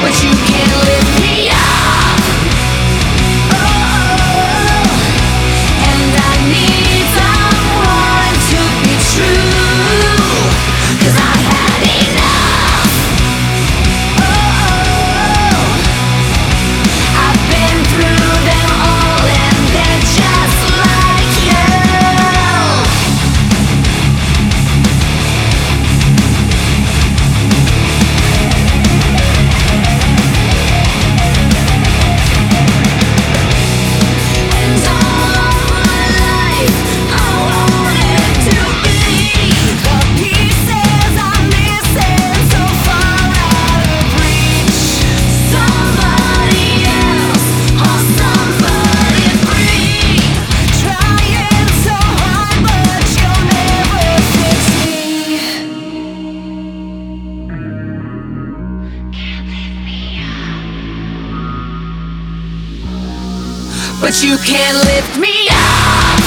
but you can't lift me up. Oh, and I need someone to be true, 'cause I've had enough. Oh, I've been through them all and they're just like you. And all my life I wanted to be the pieces I'm missing, so far out of reach. Somebody else or somebody free. Trying so hard, but you'll never fix me. Can't lift me up, but you can't lift me up.